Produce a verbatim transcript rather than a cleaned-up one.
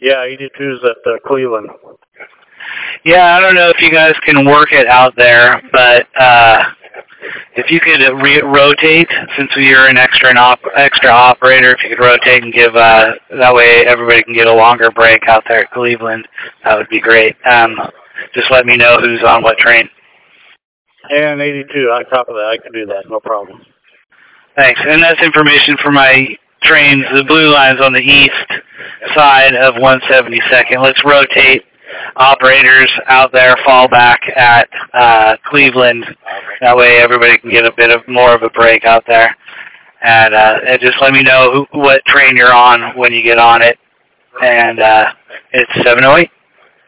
Yeah, eighty-two's at uh, Cleveland. Yeah, I don't know if you guys can work it out there, but uh, if you could re- rotate, since you're an extra an op- extra operator, if you could rotate and give, uh, that way everybody can get a longer break out there at Cleveland, that would be great. Um, just let me know who's on what train. And eighty-two, on top of that, I can do that, no problem. Thanks. And that's information for my trains. The blue line's on the east side of one seventy-second. Let's rotate operators out there, fall back at uh, Cleveland. That way everybody can get a bit of more of a break out there. And, uh, and just let me know who, what train you're on when you get on it. And uh, it's seven oh eight.